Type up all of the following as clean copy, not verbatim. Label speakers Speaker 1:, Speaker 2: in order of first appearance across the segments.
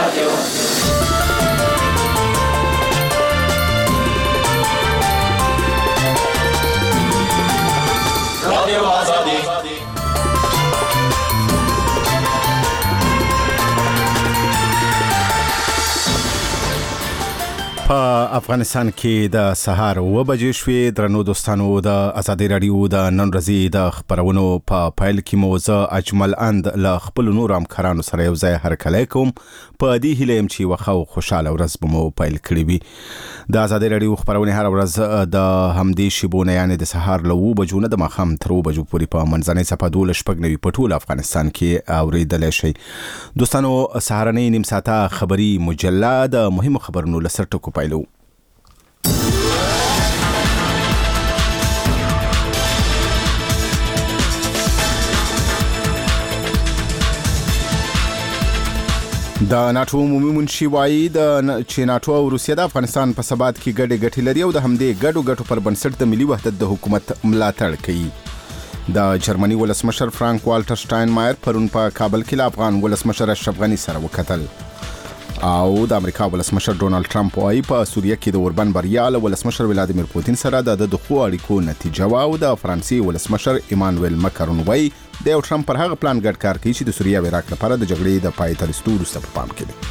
Speaker 1: رادیو آزادی.
Speaker 2: په افغانستان کې د سهار 9 بجې شوې. درنو دوستانو، د ازادي رادیو د نن ورځې د خبرونو په پیل کې مو زه اجمل اند له خپل نور همکارانو سره یو ځای هرکلی کوم. په دې هیله یم چې وخه او خوشاله ورځ به مو پیل کړې وي. د ازادي رادیو خبرونه هر ورځ د همدې شیبونه یعنی د سهار له 9 بجو نه د ماښام تر 2 بجو پورې په منځنۍ صفحه 12 په ټول افغانستان کې اوریدلای شئ. دوستانو، سهارنۍ نیم ساعته خبري مجله د مهمو خبرونو لسر ټکو پایلو. د ناتو عمومي منشي وایي چې ناتو او روسیه د افغانستان په ثبات کې ګډې ګټې لري او د همدې ګډو پر بنسټ د ملي وحدت د حکومت ملاتړ کوي. د جرمني ولسمشر فرانک والټر شټاینمایر پرون په کابل کې له افغان ولسمشر اشرف غني سره وکتل. او د امریکا ولسمشر ډونالد ټرمپ وايي په سوریه کې د اوربن بریا له ولسمشر ولادیمیر پوتین سره د دغو اړیکو نتیجه و. او د فرانسې ولسمشر ایمانوئل ماکرون وايي د ټرمپ پر هغه پلان ګډ کار کوي چې د سوریه او عراق لپاره د جګړې د پای ته رسیدو وروسته په پام کې دی.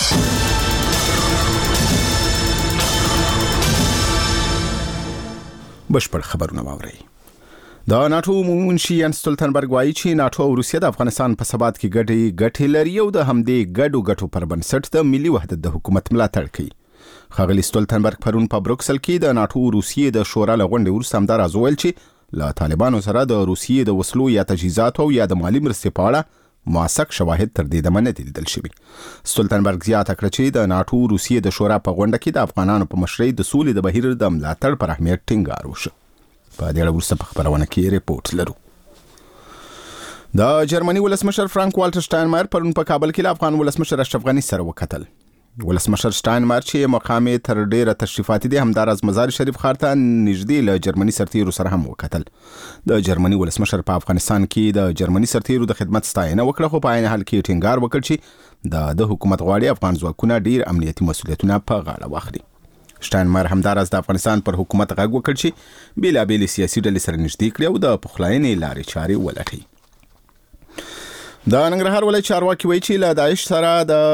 Speaker 2: بشپړ خبرونه واورئ. د ناتو عمومي منشي یانس ستولتنبرګ وايي چې ناتو او روسیه د افغانستان په ثبات کې ګټې لري او د همدې ګډو پر بنسټ د ملي وحدت د حکومت ملاتړ کوي. ښاغلي ستولتنبرګ پرون په بروکسل کې د ناتو روسیې د شورا له غونډې وروسته همدا راز وویل چې له طالبانو سره د روسیې د وسلو یا تجهیزاتو یا د مالی مرستې په اړه موثق شواهد تر دې دمه نه دي لیدل شوي. ستولتنبرګ زیاته کړه چې د ناتو روسیې د شورا په غونډه کې د افغانانو په مشرۍ د سولې د بهیر د ملاتړ پر اهمیت ټینګار وشو. په دې اړه وروسته په خبرونه کې ریپورت لرو. د جرمني ولسمشر فرانک والټر شټاینمایر پرون په کابل کې له افغان ولسمشر اشرف غني سره وکتل. ولسمشر شټاینمایر چې مقام تر ډیره تشریفاتي دي همداراز مزار شریف ښار ته نږدې له جرمني سرتیرو سره هم وکتل. د جرمني ولسمشر په افغانستان کې د جرمني سرتیرو د خدمت ستاینه وکړه، خو په عین حال کې ټینګار وکړ چې د حکومت غواړي افغان ځواکونه ډیر امنیتي مسؤلیتونه په غاړه واخلي. شټاینمایر همداراز د افغانستان پر حکومت غږ وکړ چې بیلابېلې سیاسي ډلې سره نږدې کړي او د پخلاینې لارې چارې ولټوي. د ننګرهار ولایت چارواکي وایي چې له داعش سره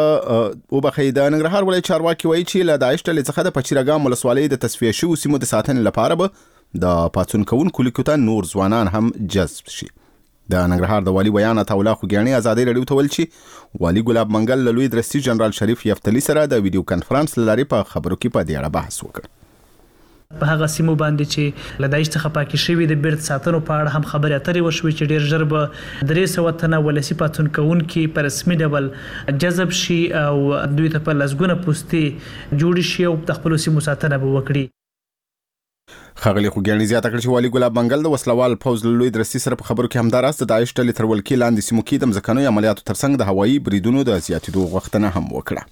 Speaker 2: د ننګرهار ولایت چارواکي وایي چې له داعش ډلې څخه د پچیرګام ولسوالۍ د تصفیه شویو سیمو د ساتنې لپاره به د پاڅون کوونکو لیکو ته نور ځوانان هم جذب شي. د ننګرهار د والي بیان عطاالله خوږیاڼي ازادي رادیو ته ویل چې والي ګلاب منګل له لوی درستي جنرال شریف یفتلی سره د ویډیو کانفرنس له لارې په خبرو کې په دې اړه بحث وکړ.
Speaker 3: په هغه سیمو باندې چې له داعش څخه پاکي شوي د بیرته ساتنو په اړه هم خبرې اترې وشوې چې ډېر ژر به 300 تنه ولسي پاڅون کوونکي په رسمي ډول جذب شي او دوی ته په لسګونه پوستې جوړ شي او د خپلو سیمو ساتنه به وکړي.
Speaker 2: ښاغلي خوږیاڼي زیاته کړه چې والي ګلاب منګل د وسلوال پوځ له لوی درستي سره په خبرو کې همداراز د داعش ډلې تر ولکې لاندې سیمو کې د ځمکنیو عملیاتو ترڅنګ د هوایي بریدونو د زیاتېدو غوښتنه هم وکړه.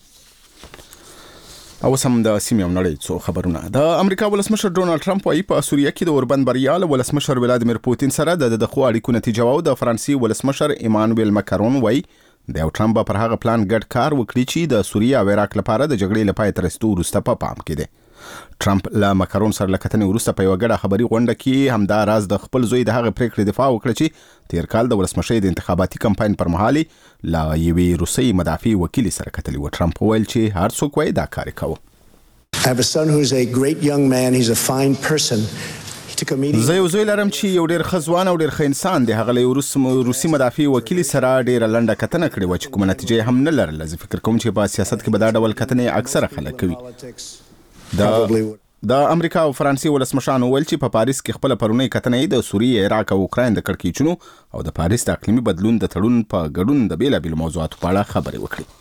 Speaker 2: او سم د سیمې نړۍ څو خبرونه. د امریکا ولسمشر ډونالد ټرمپ وايي په سوریه کې د اوربن بریا له ولسمشر ولادیمیر پوتین سره د دغو اړیکو نتیجه و. د فرانسې ولسمشر ایمانوئل ماکرون وايي د ټرمپ پر هغه پلان ګډ کار وکړي چې د سوریه او عراق لپاره د جګړې لپاره تر رسیدو وروسته په پام کې دی. ټرمپ له ماکرون سره لکتنې وروسته په یو ګډه خبري غونډه کې همدا راز د خپل زوی د هغه پریکړې دفاع وکړه چې تیر کال د ولسمشر د انتخاباتي کمپاین پر مهال لا یوې روسي مدافع وکیل سره کتلی و. ټرمپ ویل چې هر څوک وایي دا کار کوي.
Speaker 4: I have a son who is a great young man. He's a fine person.
Speaker 2: زه یو زوی لرم چې یو ډیر ښه او ډیر ښه انسان دی. هغه له روسي مدافع وکیل سره ډیره لنډه کتنه کړې و چې کومه نتیجه هم نه لرله. زه فکر کوم چې په سیاست کې به دا ډول کتنې اکثره خلک کوي. د امریکا او فرانسې ولسمشرانو ویل چې په پاریس کې خپل پرونی کتنې د سوریه، عراق او اوکراین د کړکېچونو او د پاریس د اقلیمي بدلون د تړون په ګډون د بیلابېلو موضوعاتو په اړه خبرې وکړي.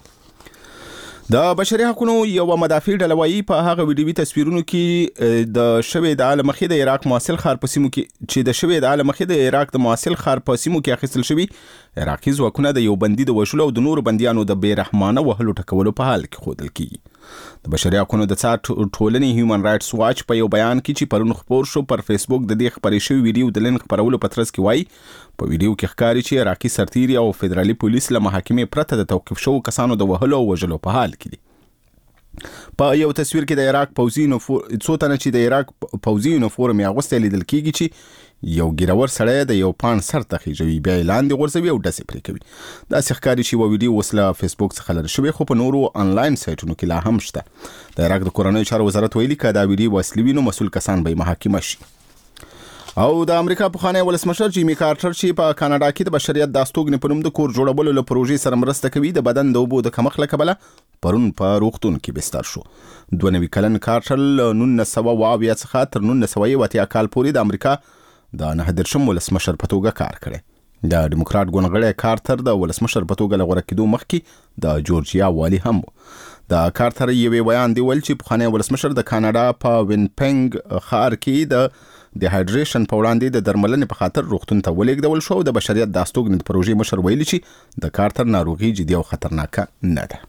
Speaker 2: د بشري حقوقو یو مدافع ډله وايي په هغه ویډیوي تصویرونو کې د شوې د عالم مخې د عراق موصل خار په سیمو کې چې د شوې د عالم مخې د عراق د موصل خار په سیمو کې اخیستل شوی عراقي ځواکونه د یو بندي د وشلو او د نورو بنديانو د بیرحمانه وهلو ټکولو په حال کې ښودل کیږي. د بشري حقوقو د څار ټولنې هیومن رائټس واچ په یو بیان کې چې پرون خبر شو پر فیسبوک د دې خبرې شوی ویډیو د لینک خبرولو په ترڅ کې وایي په ویډیو کې ښکاري چې عراقي سرتیري او فدرالي پولیس له محاکمې پرته د توقیف شوو کسانو د وهلو او وژلو په حال کې دي. په یو تصویر کې د عراق پوځي څو تنه چې د عراق پوځي یونیفورم یې اغوستی لیدل کېږي چې یو ګیرور سړی د یو پاڼ سر ته خېژوي، بیا یې لاندې غورځوي او ډسې پرې کوي. داسې ښکاري چې یوه ویډیو اوس له فیسبوک څخه لرې شوې، خو په نورو آنلاین سایټونو کې لا هم شته. د عراق د کورنیو چارو وزارت ویلي که دا ویډیو اصلي وي نو مسؤل کسان به یې محاکمه شي. او د امریکا پخوانی ولسمشر جیمی کارټر چې په کاناډا کې د بشریت د استوګنې په نوم د کور جوړولو له پروژې سره مرسته کوي، د بدن د اوبو د کمښت له کبله پرون په روغتون کې بستر شو. 92 کلن کارټر له 1980 څخه تر 1980 کال پورې د امریکا د 9 ولسمشر په توګه کار کړی. د ډیموکرات ګوندغړی کارټر د ولسمشر په توګه له غوره کېدو مخکې د جورجیا والي هم و. د کارټر یوې بیان دی ویل چې پخوانی ولسمشر د کاناډا په وینپنګ ښار کې د هایډریشن په وړاندې د درملنې په خاطر روغتون ته ولېږدول شو. د بشریت د استوګنې د پروژې مشر ویلي چې د کارټر ناروغي جدي او خطرناکه نه ده.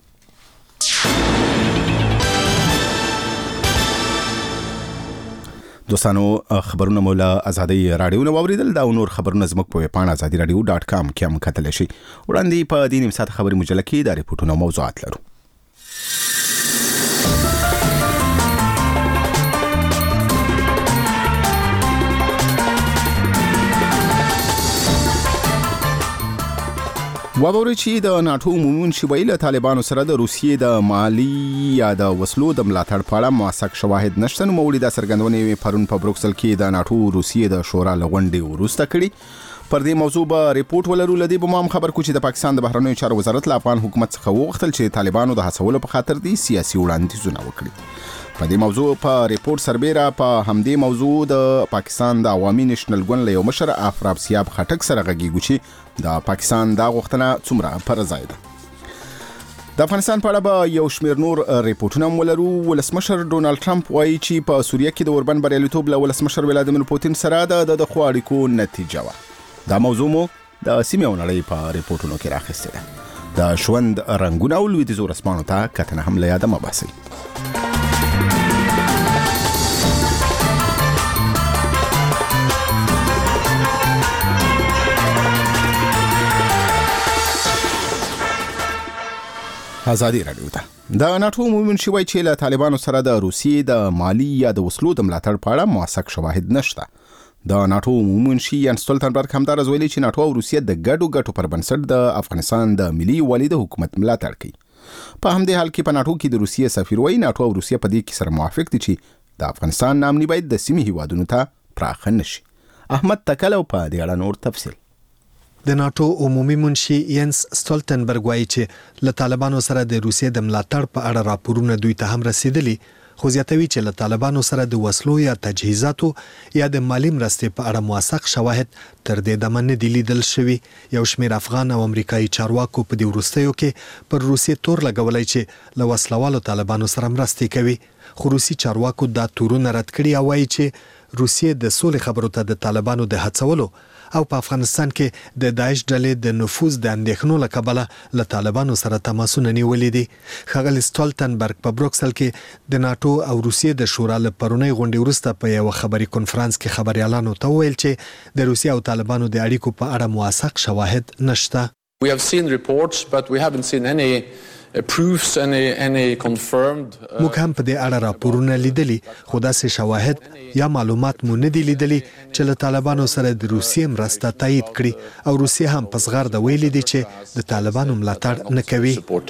Speaker 2: دوستانو خبرونه مو له ازادي رادیو نه واوریدل. دا نور خبرونه زموږ په ویبپاڼه azadiradio.com کې هم کتلی شئ. وړاندې په دې نیم ساعت خبري مجله کې د ریپورټونو موضوعات لرو. وابوري چې د ناتو عمومي منشي له طالبانو سره د روسیې د مالی یا د وسلو د ملاتړ په اړه موثق شواهد نشته. نو مولي دا څرګندونې پرون په بروکسل کې د ناتو روسیې د شورا لغونډې وروسته کړي. پر دې موضوع به ریپورت ولرو. لدی به هم خبر کو چې د پاکستان د بهرنیو چارو وزارت له افغان حکومت څخه وغوښتل چې طالبانو د هڅولو په خاطر دي سیاسي وړاندیزونه وکړي. په دې موضوع په ریپورت سربېره په همدې موضوع د پاکستان د عوامي نېشنل ګوند له یو مشر افراب سیاب خټک سره غږیږو چې د پاکستان دا غوښتنه څومره پر ځای ده. د افغانستان په اړه به یو شمېر نور ریپورټونه هم ولرو. ولسمشر ډونالډ ټرمپ وایي چې په سوریه کې د اوربن بریالیتوب له ولسمشر ولادیمیر پوتین سره د خو اړیکو نتیجه وه. دا موضوع مو د سیمې او نړۍ په ریپورټونو کې راخیستې ده. د ژوند رنګونه او لویدیځو رسمانو ته کتنه هم له یاده مه باسئ. ازادي رادیو ته د ناتو عمومي منشي وایي چې له طالبانو سره د روسیې د مالی یا د وسلو د ملاتړ په اړه موثق شواهد نشته. د ناتو عمومي منشي یان سټولټنبرګ همدارس ویلي چې ناتو او روسیې د ګډو پر بنسټ د افغانستان د ملي یووالي د حکومت ملاتړ کوي. په همدې حال کې په ناتو کې د روسیې سفیر وایي ناتو او روسیې په دې کې سره موافق دي چې د افغانستان نامني باید د سیمې هیوادونو ته پراخه نشي. احمد تکلو په دې اړه نور تفصیل.
Speaker 5: د ناتو عمومي منشي ینس سټولټنبرګ وایي چې له طالبانو سره د روسیې د ملاتړ په اړه راپورونه دوی ته هم رسیدلي، خو زیاتوي چې له طالبانو سره د وسلو یا تجهیزاتو یا د مالی مرستې په اړه موثق شواهد تر دې دمه نه دي لیدل شوي. یو شمېر افغان او امریکایي چارواکو په دې وروستیو کې پر روسیې تور لګولی چې له وسلوالو طالبانو سره مرستې کوي، خو روسي چارواکو دا تورونه رد کړي او وایي چې روسیې د سولې خبرو ته د طالبانو د هڅولو او په افغانستان کې د داعش ډلې د نفوذ د اندېښنو له کبله له طالبانو سره تماسونه نیولي دي. ښاغلي سټولټنبرګ په بروکسل کې د ناتو او روسیې د شورا له پرونۍ غونډې وروسته په یو خبري کنفرانس کې خبريالانو ته وویل چې د روسیې او طالبانو د اړیکو په اړه موثق شواهد نشته.
Speaker 1: We have seen reports but we haven't seen any proofs, any confirmed.
Speaker 5: موږ هم په دې اړه راپورونه لیدلي، خو داسې شواهد یا معلومات مو نه دي لیدلي چې له طالبانو سره د روسیې مرسته تایید کړي، او روسیې هم په زغرده ویلي دي چې د طالبانو ملاتړ نه کوي.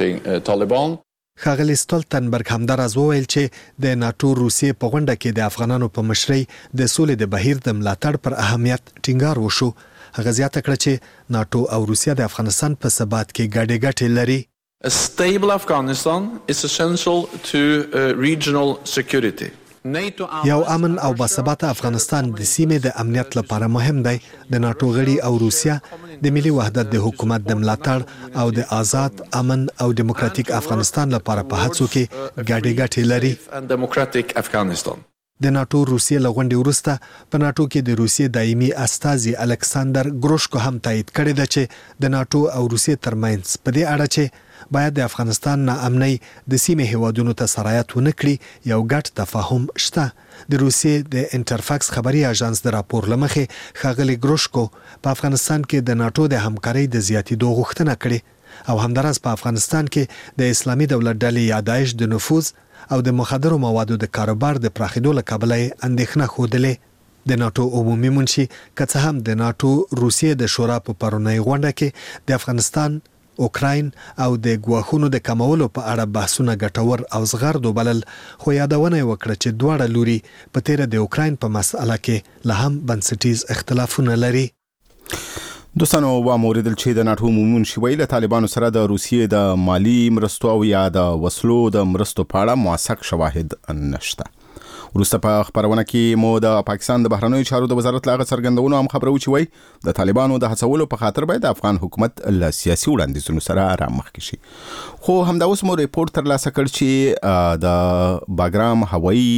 Speaker 5: ښاغلي سټولټنبرګ همداراز وویل چې د ناتو روسیې په غونډه کې د افغانانو په مشرۍ د سولې د بهیر د ملاتړ پر اهمیت ټینګار وشو. هغه زیاته کړه چې ناتو او روسیې د افغانستان په ثبات کې ګډې ګټې لري.
Speaker 1: A stable Afghanistan is essential to regional security.
Speaker 5: یو امن او باثباته افغانستان د سیمې د امنیت لپاره مهم دی. د ناتو غړي او روسیه د ملي وحدت د حکومت د ملاتړ او د آزاد، امن او دیموکراتیک افغانستان لپاره په هڅو کې ګډې ګټې لري. د ناتو روسیې لغونډې وروسته په ناتو کې د روسیې دایمي استازي الکساندر ګروشکو هم تایید کړی دی چې د ناتو او روسیې ترمنځ په دې اړه چې باید د افغانستان ناامنۍ د سیمې هیوادونو ته سرایت ونه کړي یو ګډ تفاهم شته. د روسیې د انټرفاکس خبري اژانس د راپور لمخې ښاغلي ګروشکو په افغانستان کې د ناتو د همکارۍ د زیاتېدو غوښتنه کړې او همداراز په افغانستان کې د اسلامي دولت ډلې یا داعش د نفوذ او د مخدرو موادو د کاروبار د پراخېدو له کبله اندېښنه ښودلې. د ناتو عمومي منشي که څه هم د ناتو روسیې د شورا په پرونی غونډه کې د افغانستان، اوکراین او د ګواښونو د کمولو په اړه بحثونه ګټور او زغرد وبلل، خو یادونه وکړه چې دواړه لوري په تیر د اوکراین په مسأله کې له هم بنسټیز اختلافونه لري.
Speaker 2: دوستانو واموریدل چې د ناتو عمومي منشي ویل طالبانو سره د روسیې د مالی مرستو او یا د وسلو د مرستو په اړه موثق شواهد نشته. وروسته په خبرونه کې مو د پاکستان د بهرنیو چارو د وزارت لاغه څرګندونو هم خبرو چې وای د طالبانو د هڅولو په خاطر باید د افغان حکومت له سیاسي وړاندیزونو سره آرام مخ شي. خو همدا اوس مو ریپورت ترلاسه کړ چې د باګرام هوایی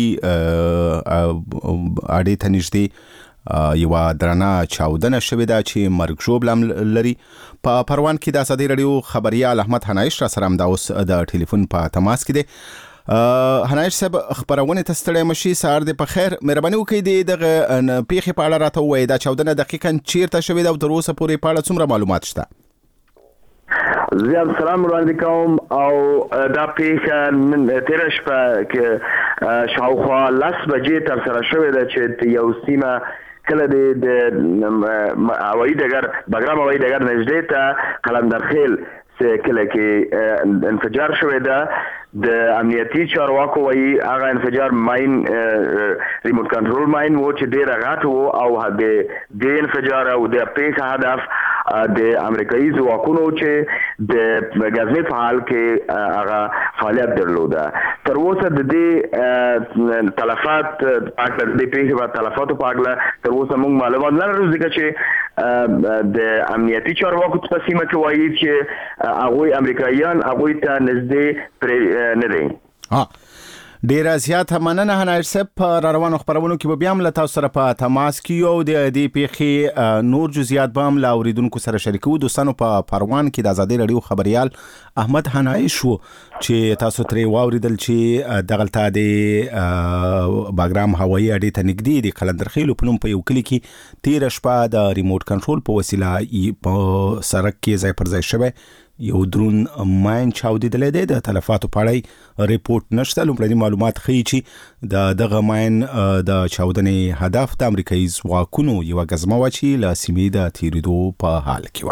Speaker 2: اډې ته نږدې یو درنه چاودنه شوې ده چې مرګ ژوبل لري. په پروان کې د ازادي رادیو خبريال احمد حنایش را سره هم دا اوس د ټلیفون په تماس کې دی. حنایش صاحب خبرونه ته ستړی مشي، سهار دې په خیر. مهرباني وکړئ دغه پیښې په اړه راته ووایئ، دا چاودنه دقیقاً چیرته شوې ده او تر اوسه پورې په اړه څومره معلومات شته؟
Speaker 6: زیات سلام وړاندې کوم او دا پیښه تیر شپه کې شاوخوا 10 بجې تر سره شوې ده چې یو سیمه کله د هوایي ډګر باګرام هوایي ډګر نږدې ته قلندرخیل کله کې انفجار شوې ده. د امنیتي چارواکو وایي هغه انفجار ماین ریموټ کنټرول ماین و چې ډېر غټ و او د انفجار او د پیښه هدف د امریکایي ځواکونو چې د غزنی په حال کې هغه فعالیت درلوده. تر اوسه د دې تلفات په د پیښې په تلفاتو په اړه تر اوسه موږ معلومات نه لرو، ځکه چې د امنیتي چارواکو په سیمه کې وایي چې هغه امریکایان هغه ته نږدې نه دي.
Speaker 2: ډیر زیات مننه حنایش صاحب. په روانو خبرونو کې به بیا هم له تاسو سره په تماس کې یو د دې پیښې نور جزئیات به هم له اوریدونکو سره شریکو. دوستانو په پروان کې د ازادي رادیو خبريال احمد حنایش وو چې تاسو ترې واوریدل چې دغلطه د باګرام هوایي اډې ته نږدې د قلندرخیل په نوم په یو کلی کې تیر شپه د ریموټ کنټرول په وسیله په سړک کې ځای پر ځای شوی یو درون ماین چاودیدلې ده. د تلفاتو په اړه ریپورت نشته. لومړني معلومات ښیي چې دغه ماین د چاودنې هدف د امریکایي ځواکونو یو غزمه و چې له سیمې د تیریدو په حال کې و.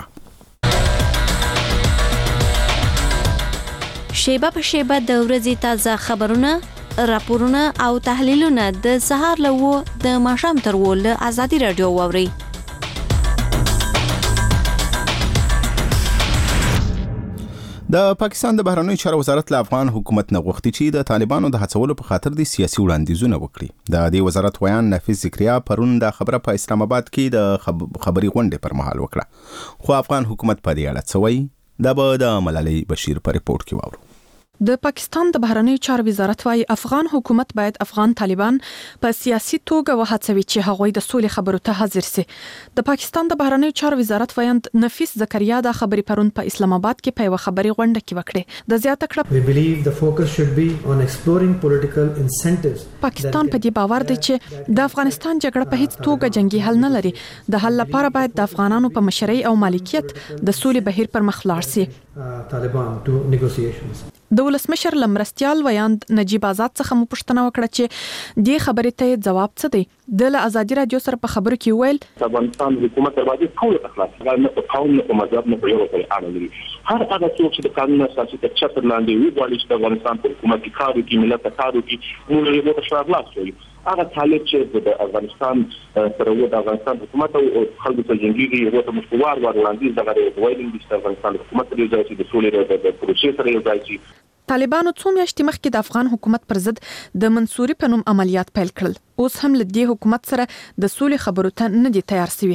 Speaker 7: شیبه په شیبه د ورځې تازه خبرونه، راپورونه او تحلیلونه د سهار له د ماښام تر له ازادي رادیو واوري.
Speaker 2: د پاکستان د بهرنیو چارو وزارت له افغان حکومت نه غوښتي چې د طالبانو د هڅولو په خاطر د سیاسي وړاندیزونه وکړي. د دې وزارت ویان نفیس ذکریا پرون د خبره په اسلام آباد کې د خبري غونډې پر مهال وکړه، خو افغان حکومت په دې اړه څه وایي دا به د ملالۍ بشیر په ریپورت کې واورو.
Speaker 8: د پاکستان د بهرنیو چارو وزارت وايي افغان حکومت باید افغان طالبان په سیاسي توګه وهڅوي چې هغوی د سولې خبرو ته حاضر سي. د پاکستان د بهرنیو چارو وزارت ویاند نفیس ذکریا د خبري پرون په اسلام آباد کې په یو خبري غونډه کې وکړه. د زیاته کړه
Speaker 9: We believe the focus should be on exploring political incentives.
Speaker 8: پاکستان په دې باور دی چې د افغانستان جګړه په هیڅ توګه جنگي حل نه لري. د حل لپاره باید د افغانانو په مشرۍ او مالکیت د سولې بهیر پر مخ لاړ سي.
Speaker 9: Taliban to negotiations.
Speaker 8: د ولسمشر لمرستيال ویاند نجیب آزاد څخه مو پوښتنه وکړه چې دې خبرې ته جواب څه دی. د ازادي رادیو سره په خبرو کې ویل
Speaker 10: افغانستان حکومت باندې ټول اخلاص نه په قانون نه په مذهب نه په یو بل اړه لري. هر هغه څوک چې د قانون اساسي تر چتر لاندې وي غواړي چې د افغانستان په حکومت کې کار وکړي، ملت ته کار وکړي، موږ یې په شاړ لاس کوي. هغه طالب چې د افغانستان سره و د افغانستان حکومت او خلکو ته جنګيږي هغه ته مشوار وړاندې دغه وایي چې افغانستان حکومت لري چې د سولې د پروسې سره یو ځای شي.
Speaker 8: طالبانو څو میاشتې مخکې د افغان حکومت پر ضد د منصوري په نوم عملیات پیل کړل. اوس هم له دې حکومت سره د سولې خبرو ته نه دي تیار شوي.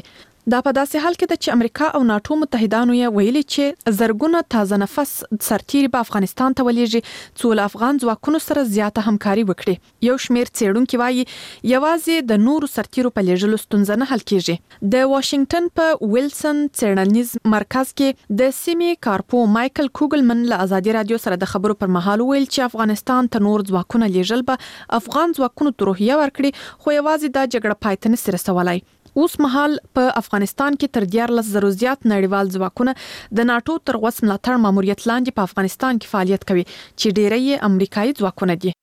Speaker 8: دا په داسې حال کې ده چې امریکا او ناتو متحدانو یې ویلي چې زرګونه تازه نفس سرتیري په افغانستان ته ولېږي څو له افغان ځواکونو سره زیاته همکاري وکړي. یو شمېر څېړونکي وایي یوازې د نورو سرتیرو په لېږلو ستونزه نه حل کیږي. د واشنگټن په ویلسن څېړنیز مرکز کې د سیمې کارپو مایکل کوګلمن له ازادي رادیو سره د خبرو پر مهال ویل چې افغانستان ته نور ځواکونه لیږل به افغان ځواکونو ته روحیه ورکړي، خو یوازې دا جګړه پای ته نشي رسولای. اوس مهال په افغانستان کې تر 14,000 زیات نړیوال ځواکونه د ناتو تر وس ملاتړ ماموریت لاندې په افغانستان کې فعالیت کوي چې ډېری یې امریکایي ځواکونه دي.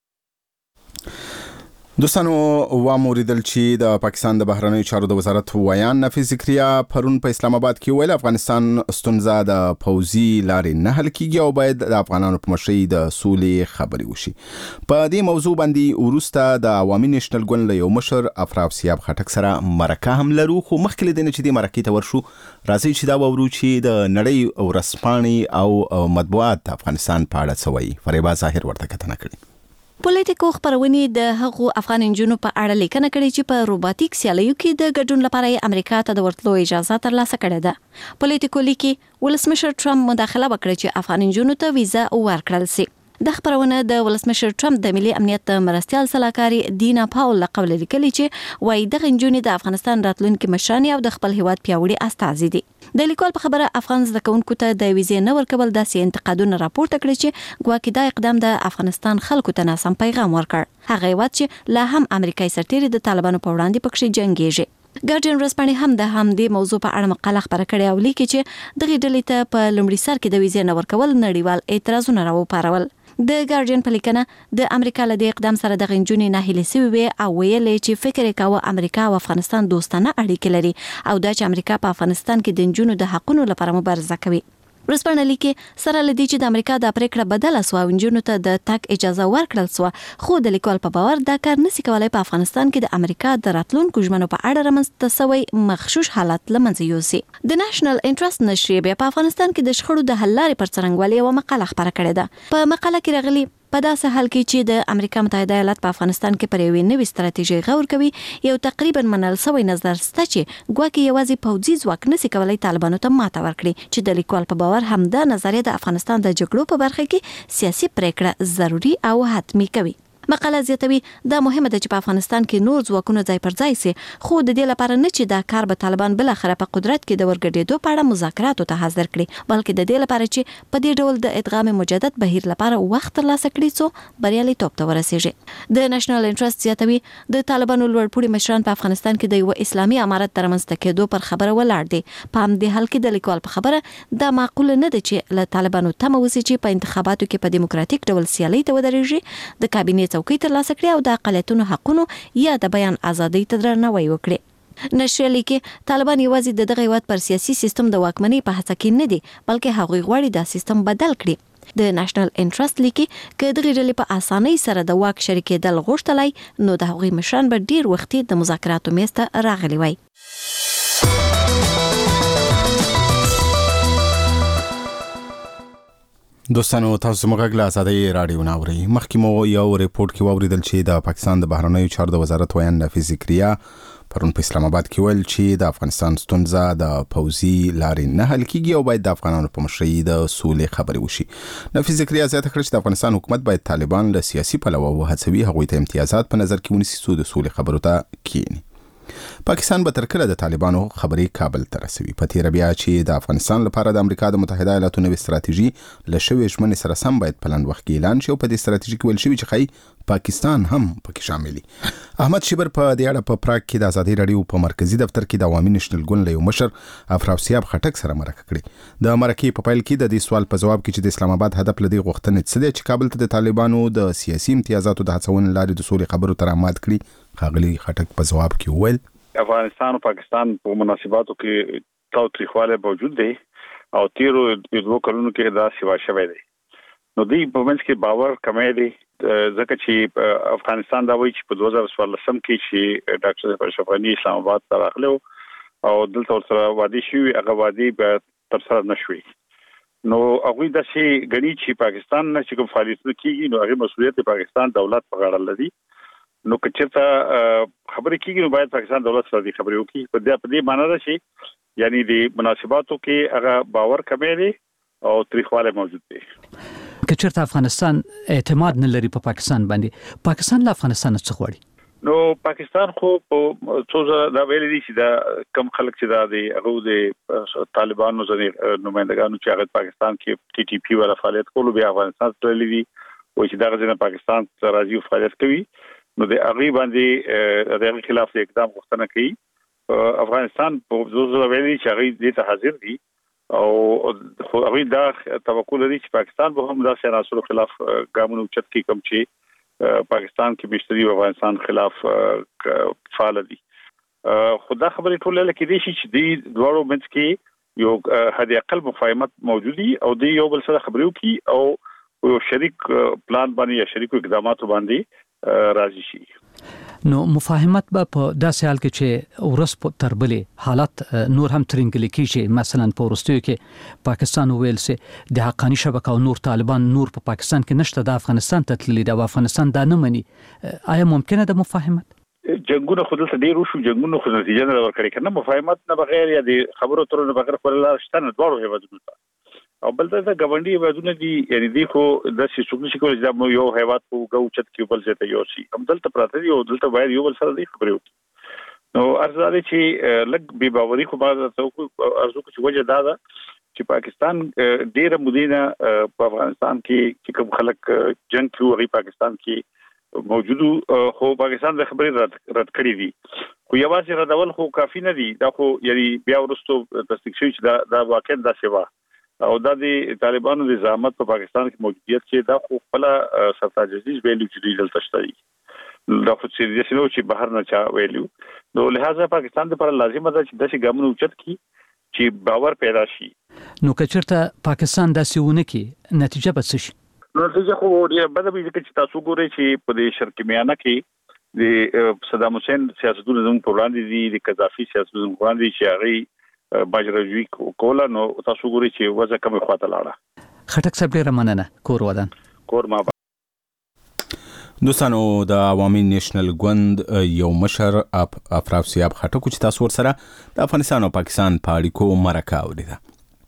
Speaker 2: دوستانو واوریدل چې د پاکستان د بهرنیو چارو د وزارت ویان نفیس ذکریا پرون په اسلام آباد کې ویل افغانستان ستونزه د پوځي لارې نه حل کیږي او باید د افغانانو په مشرۍ د سولې خبرې وشي. په دې موضوع باندې وروسته د عوامي نېشنل ګوند له یو مشر افراسیاب خټک سره مرکه هم لرو، خو مخکې له دې چې د مرکې ته ورشو راځي چې دا وورو چې د نړۍ ورځپاڼې او مطبوعات افغانستان په اړه څه وایي. فریبا ظاهر ورته کتنه کړې.
Speaker 7: پولیټیکو خبرونه د هغو افغان انجونو په اړه لیکنه کړې چې په روباتیک سیالیو کې د ګډون لپاره امریکا ته د ورتلو اجازه ترلاسه کړې ده. پولیټیکو لیکي ولسمشر ټرمپ مداخله وکړه چې افغان انجونو ته ویزا ورکړل شي. د خبرونه د ولسمشر ټرمپ د ملي امنیت مرستيال سلاکاري دینا پاول قبل لیکلي چې وایي د انجونو د افغانستان راتلونکي مشران او د خپل هیواد پیاوړي استازي دي. د لیکوال په خبره افغان زده کوونکو ته د ویزې نه ورکول داسې انتقادونه راپورته کړي چې ګواکې دا اقدام د افغانستان خلکو ته ناسم پیغام ورکړ. هغه هیواد چې لا هم امریکایي سرتیري د طالبانو په وړاندې پکښې جنګيږي. ګارډین ورځپاڼې هم د همدې موضوع په اړه مقاله خبره کړې او لیکي چې دغه ډلې ته په لومړي سر کې د ویزې نه ورکول نړیوال اعتراضونه راوپارول. د ګارډین په لیکنه د امریکا له دې اقدام سره د غنجونې نه هلي سوي او ویلې چې فکر کاوه امریکا او افغانستان دوستانه اړیکې لري او دا چې امریکا په افغانستان کې د انجونو د حقونو لپاره مبارزه کوي. ورسپانه لیکي سره لدی چې د امریکا د پریکړه بدله سو او انجونو ته د تک اجازه ورکړل سو، خو د لیکوال په باور دا کار نشي کولای په افغانستان کې د امریکا د راتلونکو ژمنو په اړه رامنځته شوی مخشوش حالت لمنځه یوسي. د نېشنل انټرست نشریه په افغانستان کې د شخړو د حل لارې پر څرنګوالي او مقاله خبره کړې ده. په مقاله کې راغلي په داسې حال کې چې د امریکا متحده ایالات په افغانستان کې پر یوې نوې ستراتیژي غور کوي، یو تقریبا منل شوی نظر سته چې ګواکې یوازې پوځي ځواک نشي کولای طالبانو ته ماته ورکړي، چې د لیکوال په باور هم دا نظریه د افغانستان د جګړو په برخه کې سیاسي پریکړه ضروري او حتمی کوي. مقاله زیاتوي دا مهمه ده چې په افغانستان کې نور ځواکونه ځای پر ځای سي، خو د دې لپاره نه چې دا کار به طالبان بل اخره په قدرت کې د ورګډېدو په اړه مذاکراتو ته حاضر کړي، بلکې د دې لپاره چې په دې ډول د ادغام مجدد بهیر لپاره وخت ترلاسه کړي څو بریالیتوب ته ورسیږي. د نېشنل انټرست زیاتوي د طالبانو لوړپوړي مشران په افغانستان کې د یو اسلامي امارت ترمنځ کېدو پر خبره ولاړ دي. په همدې حال کې د لیکوال په خبره دا معقول نه ده چې له طالبانو تمه وسی چې په انتخاباتو کې په دیموکراتیک ډول سیالي ته ودرېږي، د کابینې څوکۍ ترلاسه کړي او د اقلیتونو حقونو یا د بیان ازادۍ ته درناوی وکړي. نشریه لیکي طالبان یوازې د دغه هیواد پر سیاسي سیستم د واکمنۍ په هڅه کې نه دي، بلکې هغوی غواړي دا سیستم بدل کړي. د نېشنل انټرست لیکي که دغه ډلې په اسانۍ سره د واک شریکېدل غوښتلای نو د هغوی مشران به ډیر وخت د مذاکراتو میز ته راغلي وای.
Speaker 2: دوستانو تاسو موږ له ازادي رادیو ناوړي مخکې مو یو ریپورت کې واوریدل چې د پاکستان د بهرنیو چارو د وزارت ویان نفیس ذکریا پرون په اسلام آباد کې ویل چې د افغانستان ستونزه د پوځي لارې نه حل کیږي او باید د افغانانو په مشرۍ د سولې خبرې وشي. نفیس ذکریا زیاته کړه چې د افغانستان حکومت باید طالبان له سیاسي پلوه وهڅوي، هغوی ته امتیازات په نظر کې ونیسي څو د سولې خبرو ته کینی. پاکستان به تر کله د طالبانو خبرې کابل ته رسوي. په تیر بیا چې د افغانستان لپاره د امریکا د متحده ایالاتو نوې ستراتیژي له شوې ژمنې سره سم باید په لنډ وخت کې اعلان شي او په دې ستراتیژي کې ویل شوي چې ښایي پاکستان هم پکې شاملي. احمد شیبر په دې اړه په پراګ کې د ازادي رادیو په مرکزی دفتر کې د عوامي نېشنل ګوند له یو مشر افراسیاب خټک سره مرکه کړې. د مرکې په پیل کې د دې سوال په جواب کې چې د اسلام آباد هدف لدی غوښتنې څه دی چې کابل ته د طالبانو د سیاسي امتیازاتو د هڅونې لارې د سولې خبرو ته رامات کړي، ښاغلي خټک په جواب کې وویل
Speaker 11: افغانستان او پاکستان په مناسباتو کې تاوتریخواله موجود دی او تیرو دوه کلونو کې دا سیوا شوی دی. نو دی په منځ کې باور کمی دی، ځکه چې افغانستان دا وایي چې په 2014 کې چې ډاکټر اشرف غنی اسلام آباد ته راغلی او دلته ورسره وادي شوی، هغه وادي به ترسره نشوي. نو هغوی داسې ګڼي چې پاکستان نه چې کوم فعالیتونه کېږي نو هغې مسؤلیت د پاکستان دولت په غاړه لري. نو که چېرته خبرې کېږي نو باید پاکستان دولت سره دې خبرې وکړي. په دې معنی ده چې یعنی د مناسباتو کې هغه باور کمی دی او تریخواله موجود دی.
Speaker 12: کچرته افغانستان اعتماد نه لري په پاکستان باندې، پاکستان له افغانستان څخه غواړي.
Speaker 11: نو پاکستان خو په څو دا ویل دي چې دا کم خلک چې دا دی هغه د طالبانو ځنې نمائندګانو چې هغه پاکستان کې ټي ټي پی ولا فعالیت کولو بیا افغانستان ته لري او چې دا غزنه پاکستان ته راځي فعالیت کوي، نو د هغه باندې د خلاف اقدام غوښتنه کوي. افغانستان په ځوځو ویلي چې هغه دې ته حاضر دي او خو هغه دا توقع لري چې پاکستان به هم دا عناصرو خلاف ګامونه اوچت کوي کوم چې پاکستان کې بشري او افغانستان خلاف فعال دي. خدا خبرې ټول لکه دي چې د دوړو منځ کې یو هدي اقل مفاهمت موجودي او د یو بل سره خبرو کی او شریک پلان باندې یا شریک اقدامات باندې راځي شي.
Speaker 12: نو مفاهمت به په داسې حال کې چې ورس په تربلې حالت نور هم ترنګل کیږي، مثلا په ورستیو کې پاکستان ویل سي د حقانی شبکه او نور طالبان نور په پاکستان کې نشته، د افغانستان ته تللی دا افغانستان دا نه مني. آیا ممکنه ده مفاهمت؟
Speaker 11: جنگونه خود ته ډیر وشو، جنگونه خو نتیجه نه ورکړي کنه، مفاهمت نه بغیر یا د خبرو ترونه بغیر خپل لار شته نه دوړو هیوادونو ته او بل ته غونډي هیوادونه دي، یعنی دی خو د سیسوګل شي کول چې یو هیواد کو غوچت کې بل ځای ته یو شي هم دلته پراته دی او دلته باید یو بل سره دی خبرې وکړي. نو ارزاده چې لګ بي باوري خو بعد ته ارزو چې وجه دا ده چې پاکستان ډیره مدینه په افغانستان کې کوم خلک جنگ کوي پاکستان کې موجودو خو پاکستان د خبرې رد کړې دي، خو یوازې ردول خو کافی نه دي. دا خو یعنی بیا ورستو تصدیق شوی چې دا واقعا دا شوا او دا د طالبانو د زعامت په پاکستان کې موجودیت چې دا خو خپل سرتاجزیز ویلو چې دی دلته شته دا خو چې بهر نه چا ویلو. نو لہذا پاکستان لپاره لازمه ده چې داسې ګامونه اوچت کړي چې باور پیدا شي.
Speaker 12: نو کچرته پاکستان داسې ونه کې نتیجه به څه شي؟
Speaker 11: نتیجه خو ډیره بده وي چې تاسو ګورئ چې په دې شرق میانه کې د صدام حسین سیاستونه زموږ پر وړاندې دي، د قذافي سیاستونه زموږ وړاندې چې هغه باجرجوی کولا، نو تاسو ګورئ چې وځه کومه خواته لاړه.
Speaker 12: خټک صاحب ډیره مننه. کور ودان
Speaker 11: کور ما
Speaker 2: دوستانو د عوامي نېشنل ګوند یو مشر افراسیاب خټک چې تاسو ورسره د افغانستان او پاکستان په اړیکو مرکه ولیده.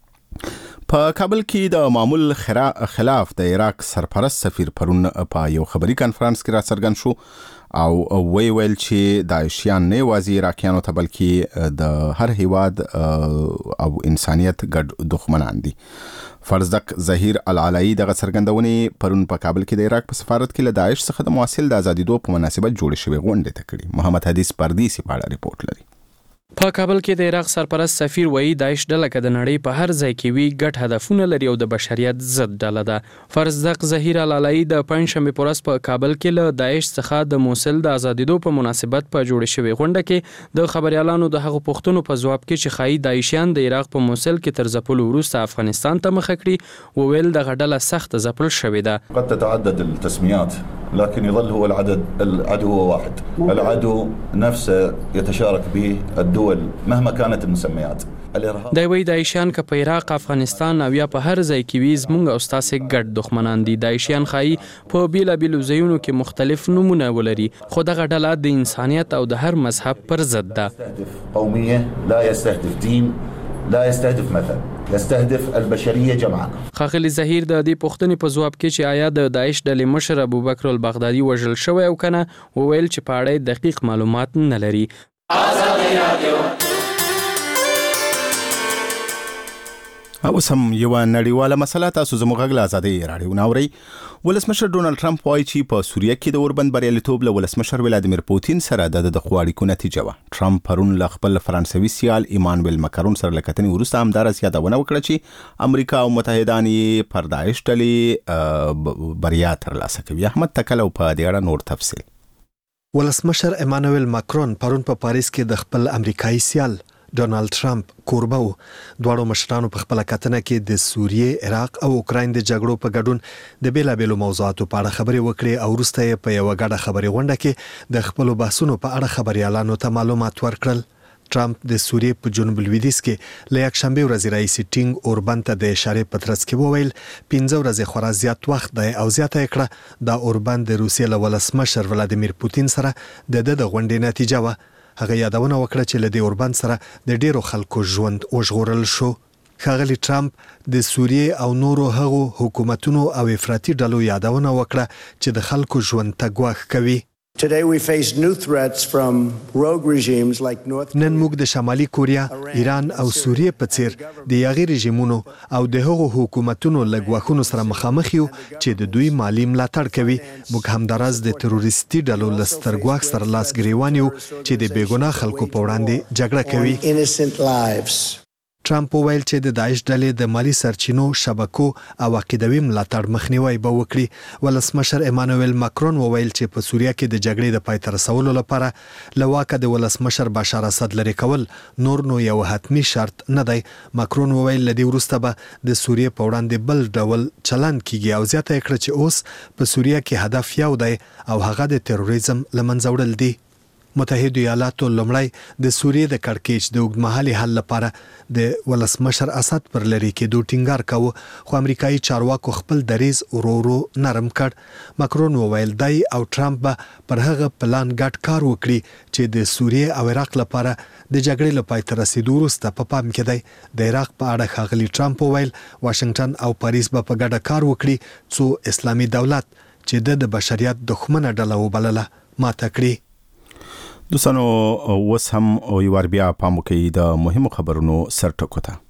Speaker 2: په کابل کې د معمول خلاف د عراق سرپرست سفیر پرون په یو خبري کانفرنس کې راڅرګند شو او ویل چې داعشیان نه وازی عراقیانو ته بلکې د هر هیواد او انسانیت ګډ دښمنان دي. فرزدق ظهیر العلایی دغه څرګندونې پرون په کابل کې د عراق په سفارت کې له داعش څخه د مواصل د ازادي په مناسبت جوړ شوی غونډه ته کړي. محمد حدیث پردیسی په اړه ریپورت لري.
Speaker 13: په کابل کې د عراق سرپرست سفیر وایي داعش ډله که د نړۍ په هر ځای کې وي ګډ هدفونه لري او د بشریت ضد ډله ده. فرزدق ظهیر العلایی د پنځشنبه په ورځ په کابل کې له داعش څخه د موصل د ازادیدو په مناسبت په جوړ شوی غونډه کې د خبريالانو د هغو پوښتنو په ځواب کې چې خایي داعشیان د عراق په موصل کې تر ځپلو وروسته افغانستان ته مخه کړي وویل د غډله سخت ځپل شوې ده.
Speaker 14: قد تتعدد التسميات لكن يظل هو العدو هو واحد، العدو نفسه يتشارك به الدول مهما كانت المسميات.
Speaker 13: دا وی داعشیان که په عراق، افغانستان او یا په هر ځای کې وي زموږ او ستاسې ګډ دښمنان دي. داعشیان خایي په بیلابیلو ځایونو کې مختلف نومونه ولري، خو دغه ډله د انسانیت او د هر مذهب پر ضد ده.
Speaker 14: قوميه لا يستهدف دين، لا يستهدف مثل، يستهدف البشريه جمعاء.
Speaker 13: ښاغلي ظهیر د دې پوښتنې په ځواب کې چې آیا د داعش ډلې مشر ابوبکر البغدادي وژل شوی او کنه وویل چې په اړه دقیق معلومات نه لري.
Speaker 2: اوس هم یو نړیواله مسله تاسو زموږ غږ له ازادۍ راډیو ناوري. ولسمشر ډونالد ټرمپ وایي چې په سوریه کې د اوربند بریالیتوب له ولسمشر ولادیمیر پوتین سره د اړیکو نتیجه وه. ټرمپ پرون له خپل فرانسوي سیال ایمانویل ماکرون سره له کتنې وروسته همدارس یادونه وکړه چې امریکا او متحدان یې پر داعش ډلې بریا ترلاسه کوي. احمد تکلو په دې اړه نور تفصیل.
Speaker 5: ولسمشر ایمانویل ماکرون پرون په پاریس کې د خپل امریکایي سیال ډونالد ټرمپ کوربه و. دواړو مشرانو په خپل کتنه کې د سوریې، عراق او اوکراین د جګړو په ګډون د بیلابیلو موضوعاتو په اړه خبرې وکړې او وروسته یې په یو غاډه خبري غونډه کې د خپل بحثونو په اړه خبريالانو ته معلومات ورکړل. ټرمپ د سوریې په جنوب لویدیځ کې له یکشنبه ورځې راهیسې ټینګ اوربند ته د اشارې په ترڅ کې وویل 15 ورځې خورا زیات وخت دی او زیاته کړه د اوربند د روسیې له ولسمشر ولادیمیر پوتین سره د غونډې نتیجه و. هغه یادونه وکړه چې له دې اوربند سره د ډیرو خلکو ژوند وژغورل شو. ښاغلي ټرمپ د سوریې او نورو هغو حکومتونو او افراطي ډلو یادونه وکړه چې د خلکو ژوند ته ګواښ کوي.
Speaker 4: Today we face new threats from rogue regimes like North Korea.
Speaker 5: نن موږ د شمالي کوریا، ایران او سوریې په څیر د یاغي رژیمونو او د هغو حکومتونو له ګواښونو سره مخامخ یو چې د دوی مالی ملاتړ کوي. موږ همداراز د تروریستي ډلو له سترګواښ سره لاس ګریوان یو چې د بېګناه خلکو په وړاندې جګړه
Speaker 4: کوي.
Speaker 5: ټرمپ وویل چې د داعش ډلې د مالی سرچینو، شبکو او عقیدوي ملاتړ مخنیوي به وکړي. ولسمشر ایمانوئل ماکرون وویل چې په سوریه کې د جګړې د پای ته رسولو لپاره له واکه د ولسمشر بشار اسد لرې کول نور نو یو حتمی شرط نه دی. ماکرون وویل له دې وروسته به د سوریې په وړاندې بل ډول چلند کیږي او زیاته کړه چې اوس په سوریه کې هدف یو دی او هغه د تروریزم له منځه وړل دي. متحده ایالاتو لومړی د سوریې د کړکېچ د اوږدمهالي حل لپاره د ولسمشر اسد پر لرې کېدو ټینګار کاوه، خو امریکایي چارواکو خپل دریځ ورو ورو نرم کړ. ماکرون وویل دی او ټرمپ به پر هغه پلان ګډ کار وکړي چې د سوریې او عراق لپاره د جګړې له پای ته رسیدو وروسته په پام کې دی. د عراق په اړه ښاغلي ټرمپ وویل واشنگټن او پاریس به په ګډه کار وکړي څو اسلامي دولت چې د بشریت دښمنه ډله وبلله ماته کړي.
Speaker 2: دوستانو اوس هم یو ور بیا پام وکړئ د مهمو خبرونو سرټکو ته.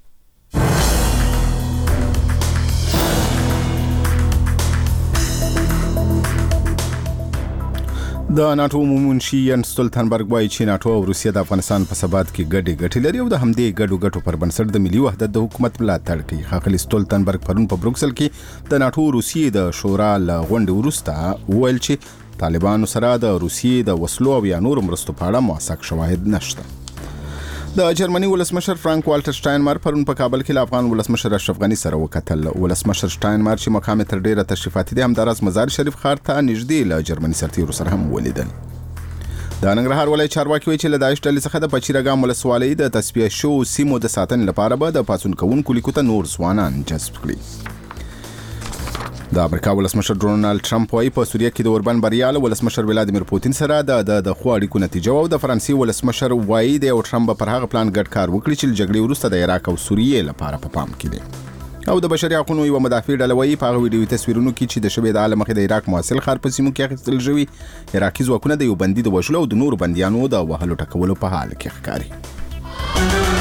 Speaker 2: د ناتو عمومي منشي ینس ستولتنبرګ وایي چې ناتو او روسیه د افغانستان په ثبات کې ګډې ګټې لري او د همدې ګډو ګټو پر بنسټ د ملي وحدت د حکومت ملاتړ کوي. ښاغلي ستولتنبرګ پرون په بروکسل کې د ناتو روسیې د شورا له غونډې وروسته وویل چې طالبانو سره د روسیې د وسلو او یا نورو مرستو په اړه موثق شواهد نشته. د جرمني ولسمشر فرانک والټر شټاینمایر پرون په کابل کې له افغان ولسمشر اشرف غني سره وکتل. ولسمشر شټاینمایر چې مقام تر ډیره تشریفاتي دی همداراز مزار شریف ښار ته نږدې له جرمني سرتیرو سره هم ولیدل. د ننګرهار ولایت چارواکي وایي چې له داعش ډلې څخه د پچیرګام ولسوالۍ د تصفیه شوو سیمو د ساتنې لپاره به د پاڅون کوونکو لیکو ته نور ځوانان جذب کړي. د امریکا ولسمشر ډونالد ټرمپ وايي په سوریه کې د اوربن بریا له ولسمشر ولادیمیر پوتین سره د خو اړیکو نتیجه او د فرانسې ولسمشر وايي د ټرمپ پر هغه پلان ګډ کار وکړي چې جګړې وروسته د عراق او سوریې لپاره په پام کې دي. او د بشري حقوقو یو مدافع ډله وايي په هغه ویډیو تصویرونو کې چې د شبې د عالم مخې د عراق موصل ښار په سیمو کې اخیستل شوی عراقي ځواکونه د یو بندي د وژلو او د نورو بندیانو د وهلو ټکولو په حال کې ښکاري.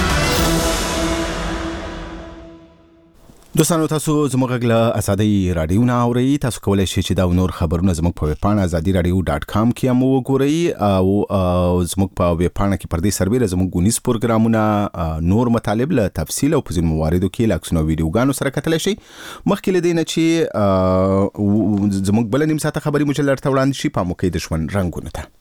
Speaker 2: دوستانو تاسو زموږ غږ له ازادۍ راډیو نه اورئ. تاسو کولی شئ چې دا نور خبرونه زموږ په ویب پاڼه azadiradio.com کې هم وګورئ او زموږ په ویب پاڼه کې پر دې سربېره زموږ ګونیز پروګرامونه نور مطالب له تفصیل او په ځینو مواردو کې له عکسونو او ویډیوګانو سره کتلی شئ. مخکې له دې نه چې زموږ بله نیم ساعته خبري مجله درته وړاندې شي پام وکړئ د ژوند رنګونو ته.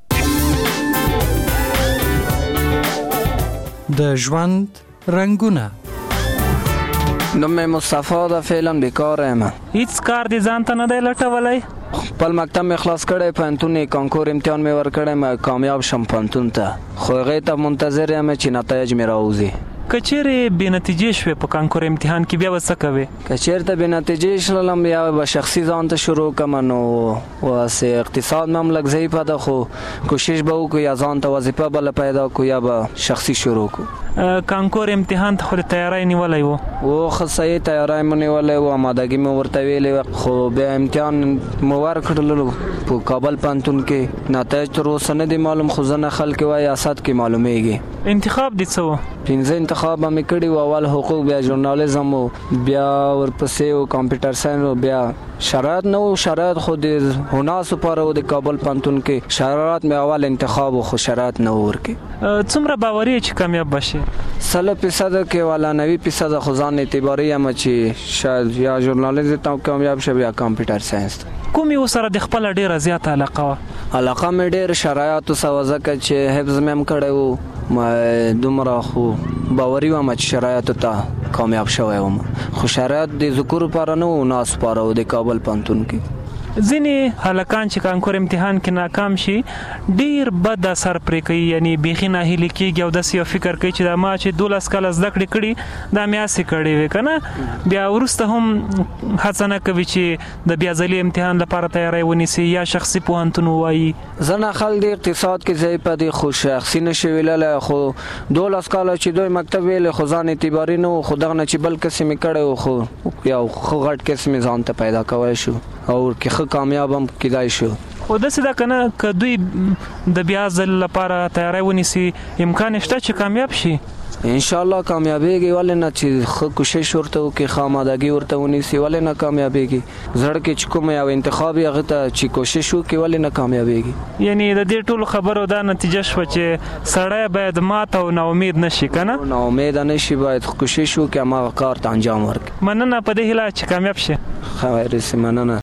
Speaker 15: د ژوند رنګونه.
Speaker 16: نوم مصطفی دا فعلا بیکاره ام.
Speaker 17: هیڅ کار دي ځان ته نه دی لټولی؟
Speaker 16: خپل مکتب مې خلاص کړی، پوهنتون کانکور امتحان مې ورکړی، کامیاب شم پوهنتون ته، خو هغې ته منتظر یم چې نتایج مې راوځي.
Speaker 17: که چیرې بې نتیجې شوې په کانکور امتحان کې بیا به څه کوې؟
Speaker 16: که چیرته بې نتیجې شلم بیا به شخصي ځان ته شروع کړم. نو واسې اقتصاد مې هم لږ ضعیفه ده، خو کوشش به وکړو یا ځان ته وظیفه بله پیدا کړو یا به شخصي شروع کړو.
Speaker 17: کانکور امتحان ته خو د تیاری نیولی و؟
Speaker 16: ښه صحیح تیاری مو نیولی و، آمادګي مې ورته ویلې وه، خو بیا امتحان مو ورکړلو په کابل پوهنتون کې. نتایج تر اوسه نه دي معلوم، خو ځینې خلک وایي اسد کې معلومیږي.
Speaker 17: انتخاب دې څه و؟
Speaker 16: 5 انتخاب مې کړي و، اول حقوق، بیا ژورنالیزم و، بیا ورپسې و کمپیوټر ساینس و، بیا شرایط نه و. شرایط خو د هناسو لپاره و د کابل پوهنتون کې، شرایط مې اول انتخاب و خو شرایط نه و ورکې.
Speaker 17: څومره باوري چې کامیاب بشي؟
Speaker 16: 100% کې والا 90% خو ځان اعتباري یم چې شاید یا ژورنالیزم ته کامیاب شم یا کمپیوټر ساینس.
Speaker 17: کومې ورسره د خپله ډېره زیاته علاقه وه؟
Speaker 16: علاقه مې ډېر شرایطو سره وه، ځکه چې حفظ مې هم کړی و، دومره خو باوري وم چې شرایطو ته کامیاب شوی وم. خو شرایط د ذکور لپاره نه و، ناس لپاره و د کابل پوهنتون کې.
Speaker 17: ځینې هلکان چې کانکور امتحان کې ناکام شي ډیر بد اثر پرې کوي یعنی بیخي ناهیلي کېږي او داسې یو فکر کوي چې دا ما چې 12 کاله زده کړې کړي دا مې هسې کړې وې که نه بیا وروسته هم هڅه نه کوي چې د بیا ځلي امتحان لپاره تیاری ونیسي یا شخصي پوهنتون ووایي.
Speaker 16: زه ناخل د اقتصاد کې ضعیفه دي خو شخصي نشي ویللی خو 12 کاله چې دوی مکتب ویلې خو ځان اعتباري نه و خو دغه نه چې بل کس مې کړی و خو یو ښه غټ کس مې ځان ته پیدا کولی شو او کې ښه کامیاب هم کیدای شو.
Speaker 17: خو داسې ده که نه که دوی د بیا ځل لپاره تیاری ونیسي امکان شته چې کامیاب شي؟
Speaker 16: ان شاء الله کامیابیږي ولې نه چې ښه کوشش ورته وکړي ښه آمادګي ورته ونیسي ولې نه کامیابیږي. زړه کې چې کوم یو انتخاب یې هغه ته چې کوشش وکړي ولې نه کامیابیږي.
Speaker 17: یعنی د دې ټولو خبرو دا نتیجه شوه چې سړی باید مات او ناامید نشي که نه؟
Speaker 16: ناامید نشي باید کوشش وکړي هماغه کار ته انجام ورکړي.
Speaker 17: مننه په دې هیله چې کامیاب شي.
Speaker 16: خیر سي مننه.